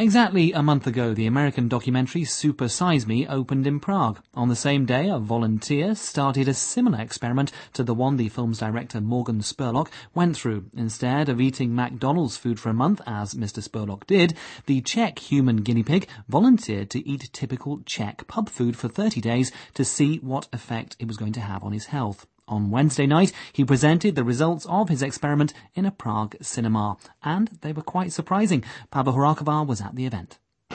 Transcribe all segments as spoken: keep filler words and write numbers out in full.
Exactly a month ago, the American documentary Super Size Me opened in Prague. On the same day, a volunteer started a similar experiment to the one the film's director Morgan Spurlock went through. Instead of eating McDonald's food for a month, as Mister Spurlock did, the Czech human guinea pig volunteered to eat typical Czech pub food for thirty days to see what effect it was going to have on his health. On Wednesday night, he presented the results of his experiment in a Prague cinema, and they were quite surprising. Pavla Horáková was at the event.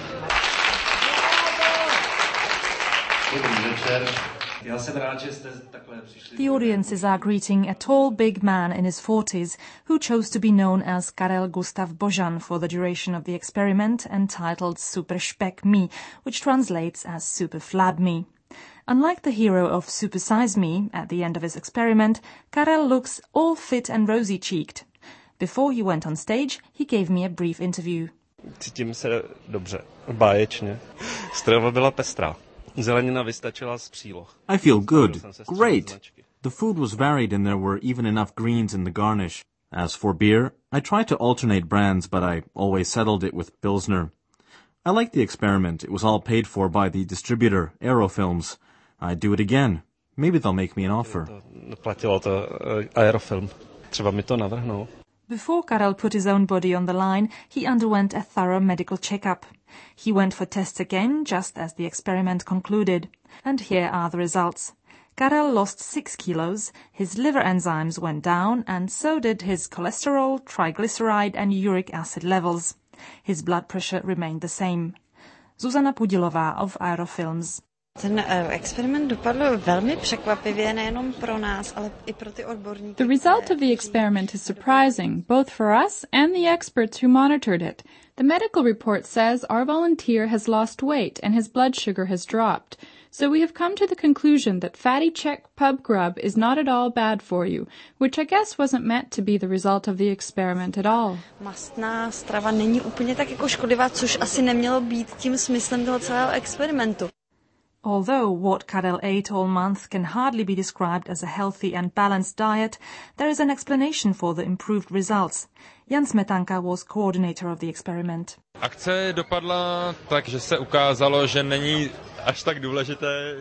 The audiences are greeting a tall, big man in his forties who chose to be known as Karel Gustav Božan for the duration of the experiment, entitled Super Špek Me, which translates as Super Flab Me. Unlike the hero of Super Size Me, at the end of his experiment, Karel looks all fit and rosy-cheeked. Before he went on stage, he gave me a brief interview. Cítím se dobře, báječně. Strava byla pestrá. Zelenina vystačila z příloh. I feel good. Great. The food was varied and there were even enough greens in the garnish. As for beer, I tried to alternate brands, but I always settled it with Pilsner. I liked the experiment. It was all paid for by the distributor, Aerofilms. I'd do it again. Maybe they'll make me an offer. Platilo to Aerofilm. Třeba mi to navrhnou. Before Karel put his own body on the line, he underwent a thorough medical checkup. He went for tests again, just as the experiment concluded. And here are the results. Karel lost six kilos, his liver enzymes went down, and so did his cholesterol, triglyceride and uric acid levels. His blood pressure remained the same. Zuzana Pudilová of Aerofilms. Ten experiment dopadl velmi překvapivě nejenom pro nás, ale i pro ty odborníky. The result of the experiment is surprising, both for us and the experts who monitored it. The medical report says our volunteer has lost weight and his blood sugar has dropped. So we have come to the conclusion that fatty Czech pub grub is not at all bad for you, which I guess wasn't meant to be the result of the experiment at all. Mastná strava není úplně tak jako škodlivá, což asi nemělo být tím smyslem toho celého experimentu. Although what Karel ate all month can hardly be described as a healthy and balanced diet, there is an explanation for the improved results. Jan Smetanka was coordinator of the experiment. Akce dopadla tak, že se ukázalo, že není až tak důležité,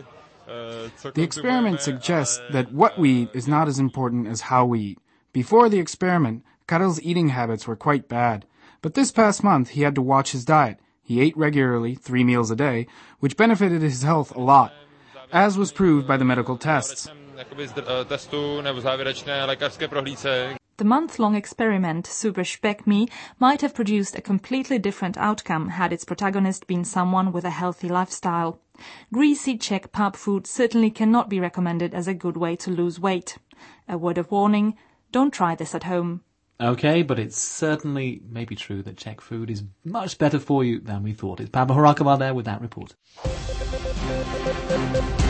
co The experiment suggests that what we eat is not as important as how we eat. Before the experiment, Karel's eating habits were quite bad, but this past month he had to watch his diet. He ate regularly, three meals a day, which benefited his health a lot, as was proved by the medical tests. The month-long experiment, Super Špek Me, might have produced a completely different outcome had its protagonist been someone with a healthy lifestyle. Greasy Czech pub food certainly cannot be recommended as a good way to lose weight. A word of warning, don't try this at home. Okay, but it's certainly maybe true that Czech food is much better for you than we thought. It's Pavla Horáková there with that report.